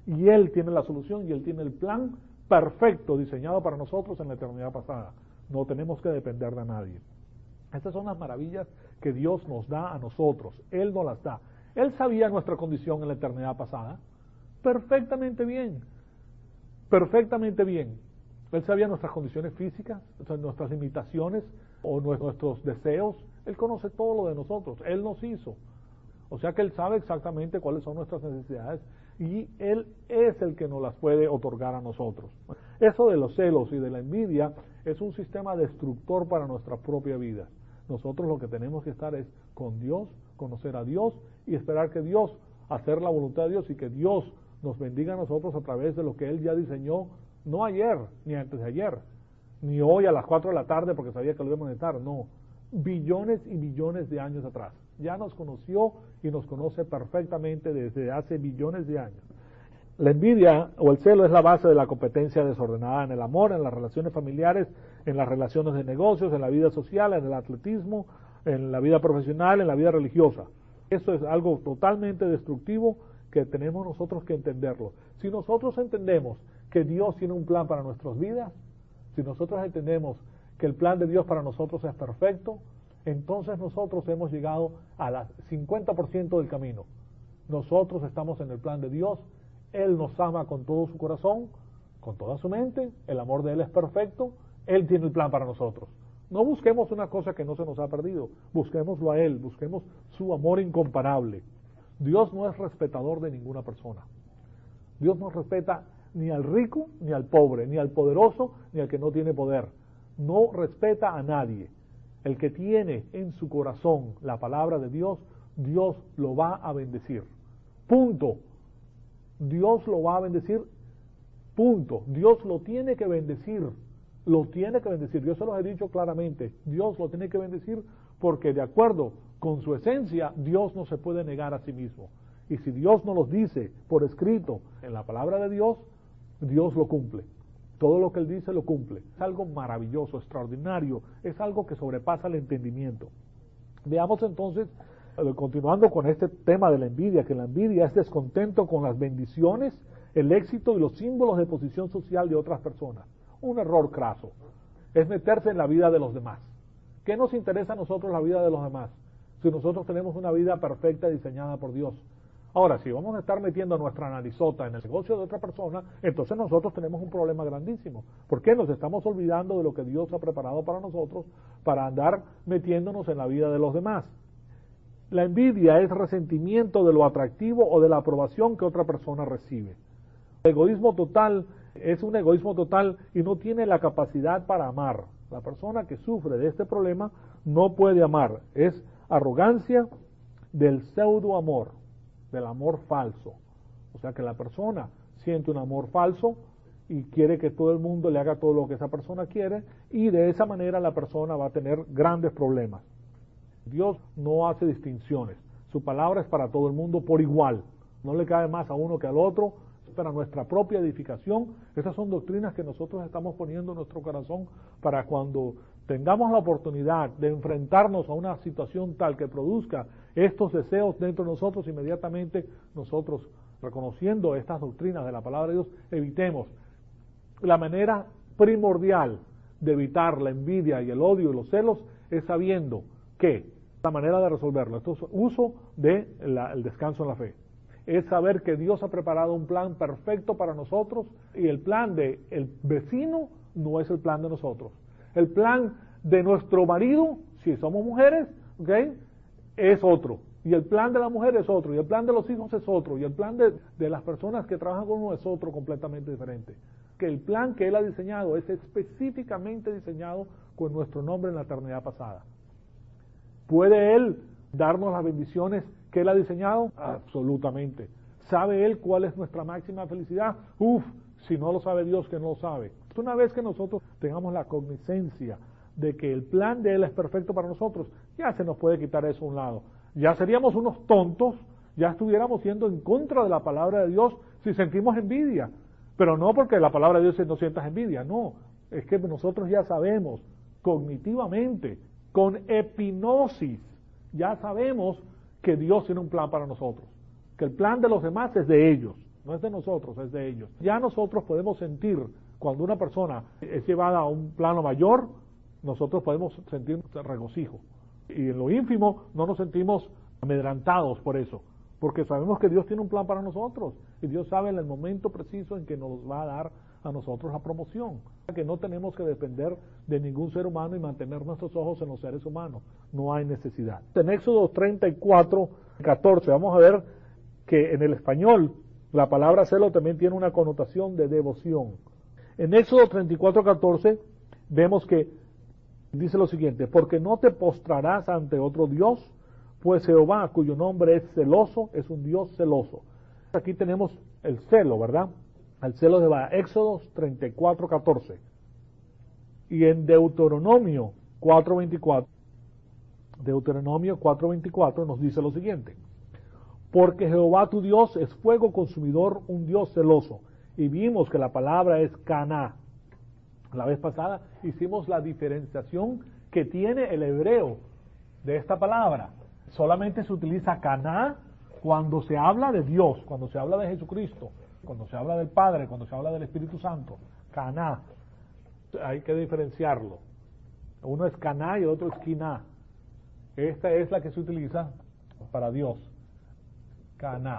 Y Él tiene la solución y Él tiene el plan perfecto diseñado para nosotros en la eternidad pasada. No tenemos que depender de nadie. Estas son las maravillas que Dios nos da a nosotros. Él nos las da. Él sabía nuestra condición en la eternidad pasada perfectamente bien. Perfectamente bien. Él sabía nuestras condiciones físicas, nuestras limitaciones o nuestros deseos. Él conoce todo lo de nosotros. Él nos hizo. O sea que Él sabe exactamente cuáles son nuestras necesidades y Él es el que nos las puede otorgar a nosotros. Eso de los celos y de la envidia es un sistema destructor para nuestra propia vida. Nosotros lo que tenemos que estar es con Dios, conocer a Dios y esperar que Dios, hacer la voluntad de Dios y que Dios nos bendiga a nosotros a través de lo que Él ya diseñó, no ayer, ni antes de ayer, ni hoy a las 4 de la tarde porque sabía que lo íbamos a necesitar, no, billones y billones de años atrás. Ya nos conoció y nos conoce perfectamente desde hace billones de años. La envidia o el celo es la base de la competencia desordenada en el amor, en las relaciones familiares, en las relaciones de negocios, en la vida social, en el atletismo, en la vida profesional, en la vida religiosa. Eso es algo totalmente destructivo que tenemos nosotros que entenderlo. Si nosotros entendemos que Dios tiene un plan para nuestras vidas, si nosotros entendemos que el plan de Dios para nosotros es perfecto, entonces nosotros hemos llegado al 50% del camino. Nosotros estamos en el plan de Dios, Él nos ama con todo su corazón, con toda su mente, el amor de Él es perfecto, Él tiene el plan para nosotros. No busquemos una cosa que no se nos ha perdido, busquémoslo a Él, busquemos su amor incomparable. Dios no es respetador de ninguna persona. Dios no respeta ni al rico, ni al pobre, ni al poderoso, ni al que no tiene poder. No respeta a nadie. El que tiene en su corazón la palabra de Dios, Dios lo va a bendecir. Punto. Dios lo va a bendecir. Punto. Dios lo tiene que bendecir. Lo tiene que bendecir. Yo se los he dicho claramente. Dios lo tiene que bendecir porque de acuerdo con su esencia, Dios no se puede negar a sí mismo. Y si Dios nos los dice por escrito en la palabra de Dios, Dios lo cumple. Todo lo que Él dice lo cumple. Es algo maravilloso, extraordinario. Es algo que sobrepasa el entendimiento. Veamos entonces, continuando con este tema de la envidia, que la envidia es descontento con las bendiciones, el éxito y los símbolos de posición social de otras personas. Un error craso. Es meterse en la vida de los demás. ¿Qué nos interesa a nosotros la vida de los demás? Si nosotros tenemos una vida perfecta diseñada por Dios. Ahora, si vamos a estar metiendo nuestra narizota en el negocio de otra persona, entonces nosotros tenemos un problema grandísimo. ¿Por qué? Nos estamos olvidando de lo que Dios ha preparado para nosotros para andar metiéndonos en la vida de los demás. La envidia es resentimiento de lo atractivo o de la aprobación que otra persona recibe. El egoísmo total es un egoísmo total y no tiene la capacidad para amar. La persona que sufre de este problema no puede amar. Es arrogancia del pseudo amor, del amor falso. O sea que la persona siente un amor falso y quiere que todo el mundo le haga todo lo que esa persona quiere y de esa manera la persona va a tener grandes problemas. Dios no hace distinciones. Su palabra es para todo el mundo por igual. No le cae más a uno que al otro. Es para nuestra propia edificación. Esas son doctrinas que nosotros estamos poniendo en nuestro corazón para cuando tengamos la oportunidad de enfrentarnos a una situación tal que produzca estos deseos dentro de nosotros, inmediatamente nosotros, reconociendo estas doctrinas de la palabra de Dios, evitemos. La manera primordial de evitar la envidia y el odio y los celos es sabiendo que la manera de resolverlo, esto es uso del descanso en la fe, es saber que Dios ha preparado un plan perfecto para nosotros y el plan del vecino no es el plan de nosotros. El plan de nuestro marido, si somos mujeres, ¿okay?, es otro. Y el plan de la mujer es otro. Y el plan de los hijos es otro. Y el plan de las personas que trabajan con uno es otro completamente diferente. Que el plan que Él ha diseñado es específicamente diseñado con nuestro nombre en la eternidad pasada. ¿Puede Él darnos las bendiciones que Él ha diseñado? Absolutamente. ¿Sabe Él cuál es nuestra máxima felicidad? Si no lo sabe Dios, que no lo sabe. Una vez que nosotros tengamos la cognicencia de que el plan de Él es perfecto para nosotros, ya se nos puede quitar eso a un lado. Ya seríamos unos tontos, ya estuviéramos yendo en contra de la palabra de Dios si sentimos envidia. Pero no porque la palabra de Dios no sientas envidia, no. Es que nosotros ya sabemos cognitivamente, con epinosis, ya sabemos que Dios tiene un plan para nosotros. Que el plan de los demás es de ellos, no es de nosotros, es de ellos. Ya nosotros podemos sentir, cuando una persona es llevada a un plano mayor, nosotros podemos sentir regocijo. Y en lo ínfimo no nos sentimos amedrantados por eso, porque sabemos que Dios tiene un plan para nosotros, y Dios sabe en el momento preciso en que nos va a dar a nosotros la promoción, que no tenemos que depender de ningún ser humano y mantener nuestros ojos en los seres humanos, no hay necesidad. En Éxodo 34:14 vamos a ver que en el español la palabra celo también tiene una connotación de devoción. En Éxodo 34:14 vemos que dice lo siguiente: porque no te postrarás ante otro Dios, pues Jehová, cuyo nombre es celoso, es un Dios celoso. Aquí tenemos el celo, ¿verdad? El celo de Jehová, Éxodo 34:14. Y en Deuteronomio 4:24 nos dice lo siguiente: porque Jehová tu Dios es fuego consumidor, un Dios celoso. Y vimos que la palabra es caná. La vez pasada hicimos la diferenciación que tiene el hebreo de esta palabra. Solamente se utiliza caná cuando se habla de Dios, cuando se habla de Jesucristo, cuando se habla del Padre, cuando se habla del Espíritu Santo. Caná. Hay que diferenciarlo. Uno es caná y el otro es quiná. Esta es la que se utiliza para Dios. Caná.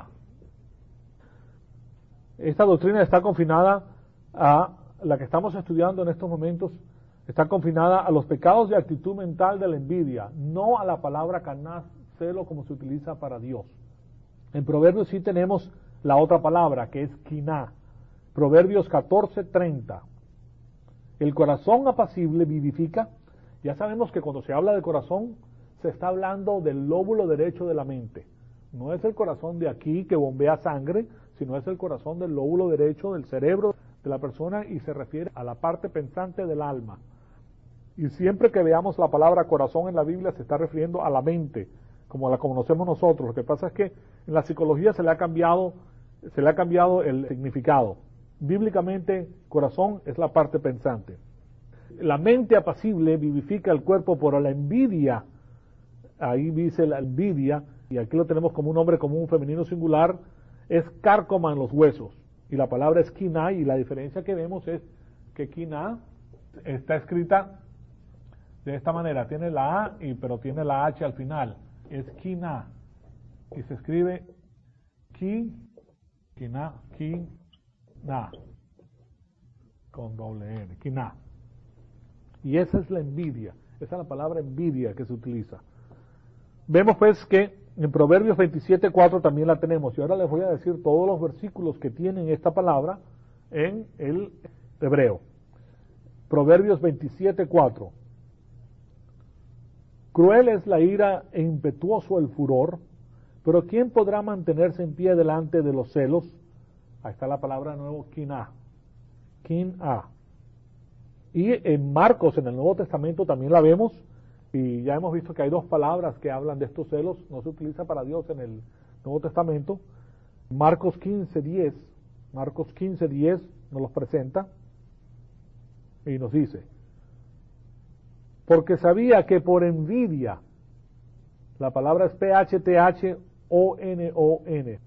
Esta doctrina está confinada a la que estamos estudiando en estos momentos, está confinada a los pecados de actitud mental de la envidia, no a la palabra caná, celo, como se utiliza para Dios. En Proverbios sí tenemos la otra palabra, que es quiná. Proverbios 14:30. El corazón apacible vivifica. Ya sabemos que cuando se habla de corazón, se está hablando del lóbulo derecho de la mente. No es el corazón de aquí que bombea sangre, sino es el corazón del lóbulo derecho del cerebro de la persona, y se refiere a la parte pensante del alma. Y siempre que veamos la palabra corazón en la Biblia se está refiriendo a la mente, como la conocemos nosotros. Lo que pasa es que en la psicología se le ha cambiado el significado. Bíblicamente, corazón es la parte pensante. La mente apacible vivifica el cuerpo, por la envidia. Ahí dice la envidia, y aquí lo tenemos como un nombre común femenino singular, es cárcoma en los huesos. Y la palabra es quiná, y la diferencia que vemos es que quiná está escrita de esta manera, tiene la A, pero tiene la H al final, es quiná, y se escribe quiná, con doble N, quiná. Y esa es la envidia, esa es la palabra envidia que se utiliza. Vemos pues que en Proverbios 27:4 también la tenemos, y ahora les voy a decir todos los versículos que tienen esta palabra en el hebreo. Proverbios 27:4. Cruel es la ira e impetuoso el furor, pero ¿quién podrá mantenerse en pie delante de los celos? Ahí está la palabra de nuevo, quiná. Y en Marcos, en el Nuevo Testamento, también la vemos, y ya hemos visto que hay dos palabras que hablan de estos celos, no se utiliza para Dios en el Nuevo Testamento. Marcos 15:10 nos los presenta y nos dice: porque sabía que por envidia, la palabra es phthon,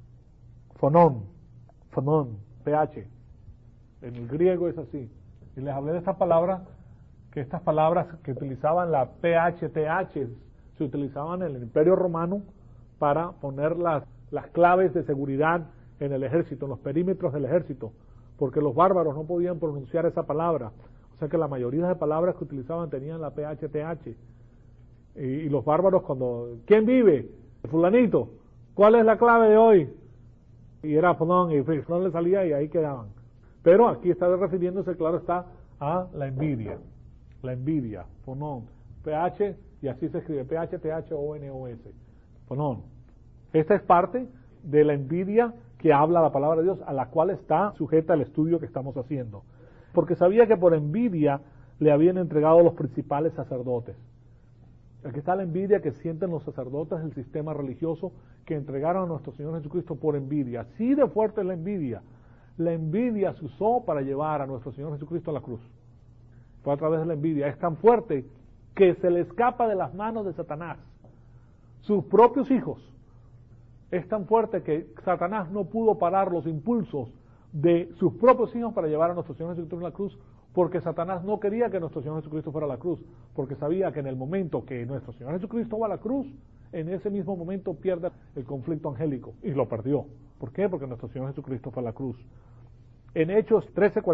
fonon, ph, en el griego es así. Y les hablé de esta palabra, que estas palabras que utilizaban la phth se utilizaban en el Imperio Romano para poner las claves de seguridad en el ejército, en los perímetros del ejército, porque los bárbaros no podían pronunciar esa palabra. O sea que la mayoría de palabras que utilizaban tenían la phth. Y los bárbaros, cuando ¿quién vive? Fulanito. ¿Cuál es la clave de hoy? Y era fonón, y no le salía, y ahí quedaban. Pero aquí está refiriéndose, claro está, a la envidia. La envidia, fonón, ph, y así se escribe, phthon, fonón. Esta es parte de la envidia que habla la palabra de Dios, a la cual está sujeta el estudio que estamos haciendo. Porque sabía que por envidia le habían entregado los principales sacerdotes. Aquí está la envidia que sienten los sacerdotes del sistema religioso, que entregaron a nuestro Señor Jesucristo por envidia. Así de fuerte es la envidia. La envidia se usó para llevar a nuestro Señor Jesucristo a la cruz. Fue a través de la envidia. Es tan fuerte que se le escapa de las manos de Satanás. Sus propios hijos es tan fuerte que Satanás no pudo parar los impulsos de sus propios hijos para llevar a nuestro Señor Jesucristo en la cruz, porque Satanás no quería que nuestro Señor Jesucristo fuera a la cruz, porque sabía que en el momento que nuestro Señor Jesucristo va a la cruz, en ese mismo momento pierde el conflicto angélico, y lo perdió. ¿Por qué? Porque nuestro Señor Jesucristo fue a la cruz. En Hechos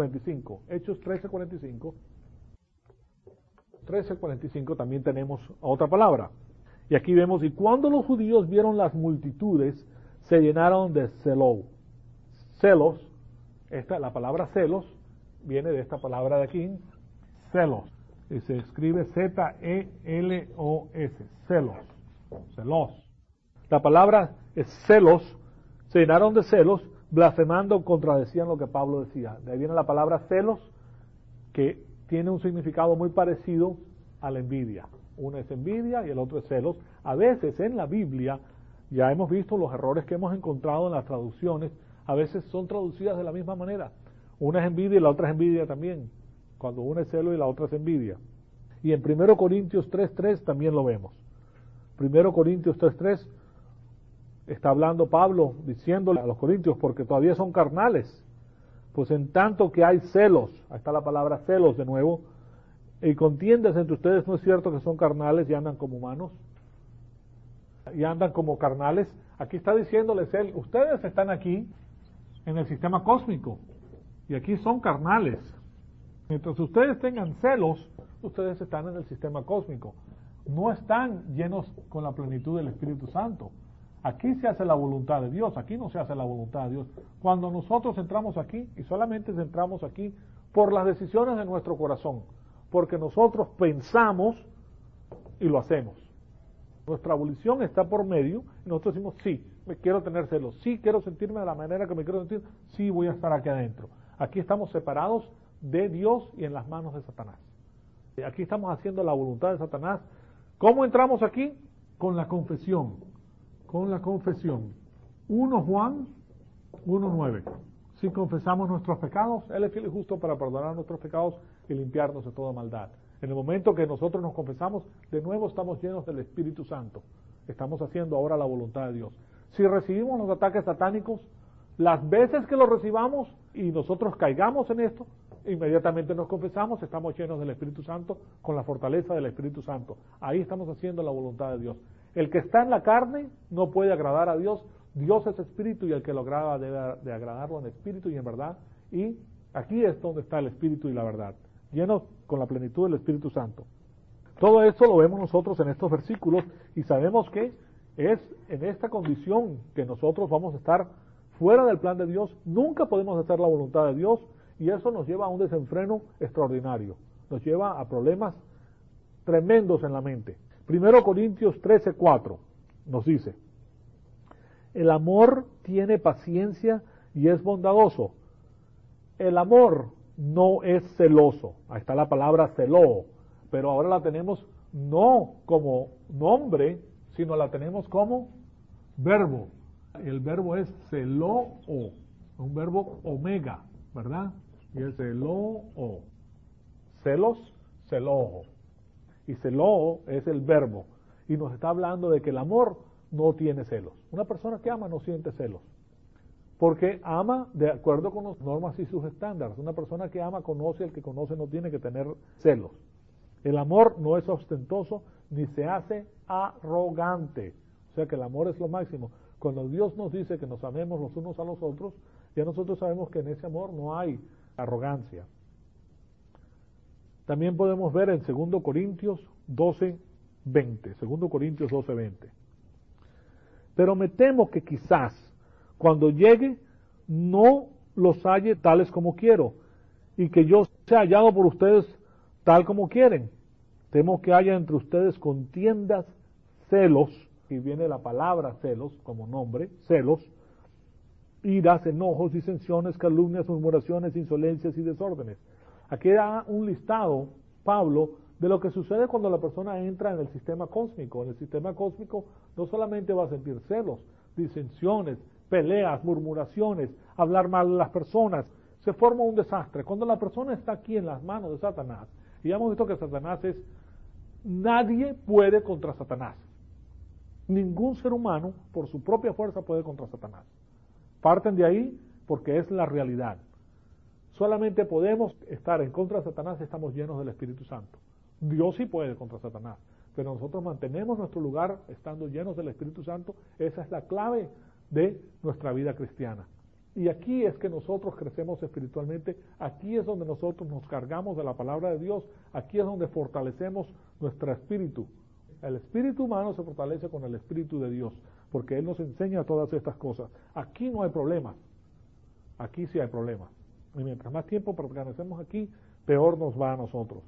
13:45 también tenemos otra palabra. Y aquí vemos, y cuando los judíos vieron las multitudes, se llenaron de celos. La palabra celos viene de esta palabra de aquí, celos. Y se escribe Z-E-L-O-S, celos. La palabra es celos, se llenaron de celos, blasfemando, contradecían lo que Pablo decía. De ahí viene la palabra celos, que tiene un significado muy parecido a la envidia. Uno es envidia y el otro es celos. A veces en la Biblia, ya hemos visto los errores que hemos encontrado en las traducciones, a veces son traducidas de la misma manera. Una es envidia y la otra es envidia también, cuando una es celo y la otra es envidia. Y en 1 Corintios 3:3 también lo vemos. 1 Corintios 3:3 está hablando Pablo, diciéndole a los corintios, porque todavía son carnales, pues en tanto que hay celos, ahí está la palabra celos de nuevo, y contiendas entre ustedes, ¿no es cierto que son carnales y andan como humanos? Y andan como carnales. Aquí está diciéndoles él, ustedes están aquí en el sistema cósmico, y aquí son carnales. Mientras ustedes tengan celos, ustedes están en el sistema cósmico. No están llenos con la plenitud del Espíritu Santo. Aquí se hace la voluntad de Dios, aquí no se hace la voluntad de Dios. Cuando nosotros entramos aquí, y solamente entramos aquí por las decisiones de nuestro corazón, porque nosotros pensamos y lo hacemos. Nuestra abolición está por medio, y nosotros decimos, sí, me quiero tener celos, sí, quiero sentirme de la manera que me quiero sentir, sí, voy a estar aquí adentro. Aquí estamos separados de Dios y en las manos de Satanás. Aquí estamos haciendo la voluntad de Satanás. ¿Cómo entramos aquí? Con la confesión. 1 Juan 1:9. Si confesamos nuestros pecados, Él es fiel y justo para perdonar nuestros pecados y limpiarnos de toda maldad. En el momento que nosotros nos confesamos, de nuevo estamos llenos del Espíritu Santo. Estamos haciendo ahora la voluntad de Dios. Si recibimos los ataques satánicos, las veces que los recibamos y nosotros caigamos en esto, inmediatamente nos confesamos, estamos llenos del Espíritu Santo, con la fortaleza del Espíritu Santo. Ahí estamos haciendo la voluntad de Dios. El que está en la carne no puede agradar a Dios. Dios es espíritu y el que lo agrada debe de agradarlo en espíritu y en verdad. Y aquí es donde está el espíritu y la verdad, llenos con la plenitud del Espíritu Santo. Todo esto lo vemos nosotros en estos versículos y sabemos que es en esta condición que nosotros vamos a estar fuera del plan de Dios. Nunca podemos hacer la voluntad de Dios y eso nos lleva a un desenfreno extraordinario. Nos lleva a problemas tremendos en la mente. 1 Corintios 13:4 nos dice, el amor tiene paciencia y es bondadoso. El amor no es celoso. Ahí está la palabra celó, pero ahora la tenemos no como nombre, sino la tenemos como verbo. El verbo es celó, un verbo omega, ¿verdad? Y es celó, celos, celó. Y celó es el verbo. Y nos está hablando de que el amor no tiene celos. Una persona que ama no siente celos. Porque ama de acuerdo con las normas y sus estándares. Una persona que ama conoce, el que conoce no tiene que tener celos. El amor no es ostentoso ni se hace arrogante. O sea que el amor es lo máximo. Cuando Dios nos dice que nos amemos los unos a los otros, ya nosotros sabemos que en ese amor no hay arrogancia. También podemos ver en 2 Corintios 12:20. 2 Corintios 12:20. Pero me temo que quizás cuando llegue no los halle tales como quiero, y que yo sea hallado por ustedes tal como quieren. Temo que haya entre ustedes contiendas, celos, y viene la palabra celos como nombre, celos, iras, enojos, disensiones, calumnias, murmuraciones, insolencias y desórdenes. Aquí da un listado, Pablo, de lo que sucede cuando la persona entra en el sistema cósmico. En el sistema cósmico no solamente va a sentir celos, disensiones, peleas, murmuraciones, hablar mal de las personas. Se forma un desastre. Cuando la persona está aquí en las manos de Satanás, y ya hemos visto que Satanás nadie puede contra Satanás. Ningún ser humano, por su propia fuerza, puede contra Satanás. Parten de ahí porque es la realidad. Solamente podemos estar en contra de Satanás si estamos llenos del Espíritu Santo. Dios sí puede contra Satanás, pero nosotros mantenemos nuestro lugar estando llenos del Espíritu Santo. Esa es la clave de nuestra vida cristiana. Y aquí es que nosotros crecemos espiritualmente, aquí es donde nosotros nos cargamos de la palabra de Dios, aquí es donde fortalecemos nuestro espíritu. El espíritu humano se fortalece con el espíritu de Dios, porque Él nos enseña todas estas cosas. Aquí no hay problemas, aquí sí hay problemas. Y mientras más tiempo permanecemos aquí, peor nos va a nosotros.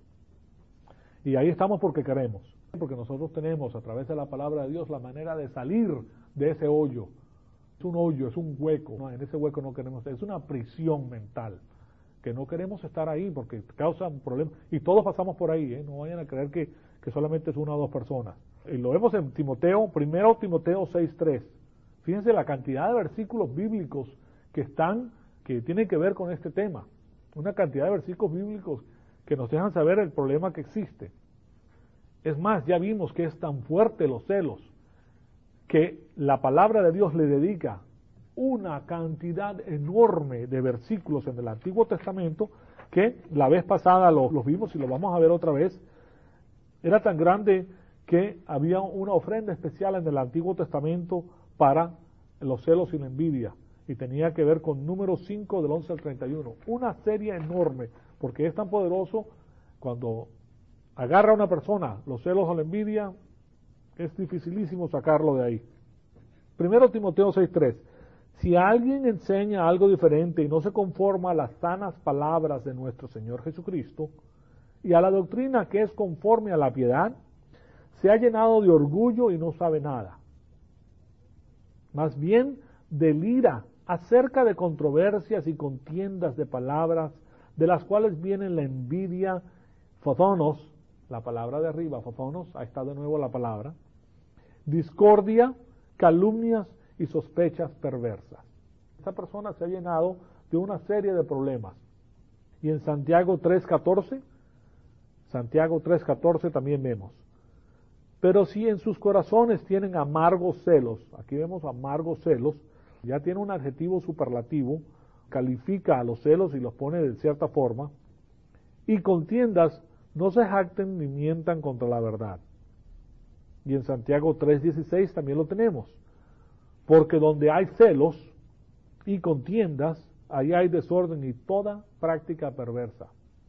Y ahí estamos porque queremos, porque nosotros tenemos a través de la palabra de Dios la manera de salir de ese hoyo. Es un hoyo, es un hueco. No, en ese hueco no queremos estar. Es una prisión mental que no queremos estar ahí porque causa problemas. Y todos pasamos por ahí, ¿eh? No vayan a creer que solamente es una o dos personas. Y lo vemos en Timoteo, 1 Timoteo 6:3. Fíjense la cantidad de versículos bíblicos que tienen que ver con este tema. Una cantidad de versículos bíblicos que nos dejan saber el problema que existe. Es más, ya vimos que es tan fuerte los celos que la palabra de Dios le dedica una cantidad enorme de versículos en el Antiguo Testamento que la vez pasada los vimos y lo vamos a ver otra vez. Era tan grande que había una ofrenda especial en el Antiguo Testamento para los celos y la envidia, y tenía que ver con Números 5 del 11 al 31. Una serie enorme, porque es tan poderoso cuando agarra a una persona los celos o la envidia, es dificilísimo sacarlo de ahí. 1 Timoteo 6:3. Si alguien enseña algo diferente y no se conforma a las sanas palabras de nuestro Señor Jesucristo y a la doctrina que es conforme a la piedad, se ha llenado de orgullo y no sabe nada. Más bien delira acerca de controversias y contiendas de palabras, de las cuales vienen la envidia, fozonos, la palabra de arriba, fozonos, ahí está de nuevo la palabra, discordia, calumnias y sospechas perversas. Esta persona se ha llenado de una serie de problemas. Y en Santiago 3:14 también vemos. Pero si en sus corazones tienen amargos celos, aquí vemos amargos celos, ya tiene un adjetivo superlativo, califica a los celos y los pone de cierta forma, y contiendas, no se jacten ni mientan contra la verdad. Y en Santiago 3:16 también lo tenemos. Porque donde hay celos y contiendas, ahí hay desorden y toda práctica perversa.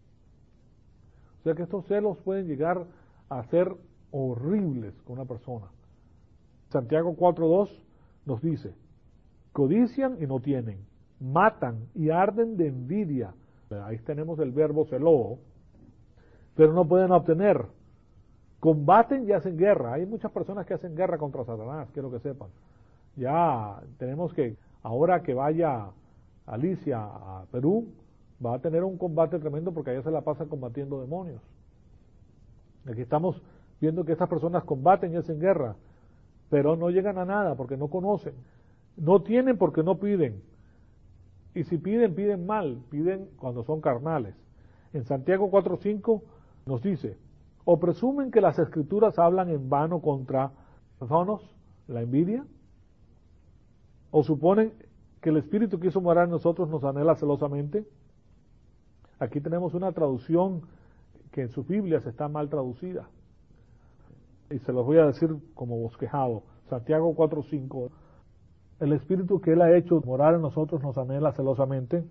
O sea que estos celos pueden llegar a ser horribles con una persona. Santiago 4:2 nos dice, codician y no tienen, matan y arden de envidia. Ahí tenemos el verbo celó, pero no pueden obtener. Combaten y hacen guerra. Hay muchas personas que hacen guerra contra Satanás, quiero que sepan. Ya tenemos que, ahora que vaya Alicia a Perú, va a tener un combate tremendo porque allá se la pasa combatiendo demonios. Aquí estamos viendo que estas personas combaten y hacen guerra, pero no llegan a nada porque no conocen. No tienen porque no piden. Y si piden, piden mal, piden cuando son carnales. En Santiago 4:5 nos dice, o presumen que las escrituras hablan en vano contra zonos, la envidia, o suponen que el Espíritu que hizo morar en nosotros nos anhela celosamente. Aquí tenemos una traducción que en sus Biblias está mal traducida. Y se los voy a decir como bosquejado. Santiago 4:5. El Espíritu que Él ha hecho morar en nosotros nos anhela celosamente.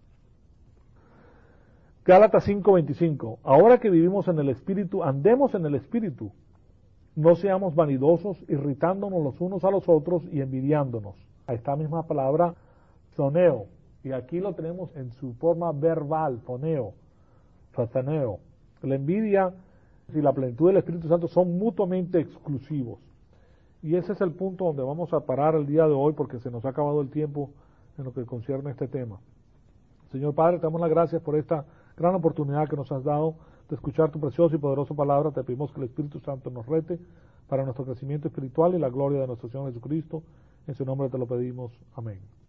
Gálatas 5:25. Ahora que vivimos en el Espíritu, andemos en el Espíritu. No seamos vanidosos, irritándonos los unos a los otros y envidiándonos. Ahí está la misma palabra, zoneo. Y aquí lo tenemos en su forma verbal, foneo, fataneo. La envidia y la plenitud del Espíritu Santo son mutuamente exclusivos. Y ese es el punto donde vamos a parar el día de hoy porque se nos ha acabado el tiempo en lo que concierne a este tema. Señor Padre, te damos las gracias por esta gran oportunidad que nos has dado de escuchar tu preciosa y poderosa palabra. Te pedimos que el Espíritu Santo nos rete para nuestro crecimiento espiritual y la gloria de nuestro Señor Jesucristo. En su nombre te lo pedimos. Amén.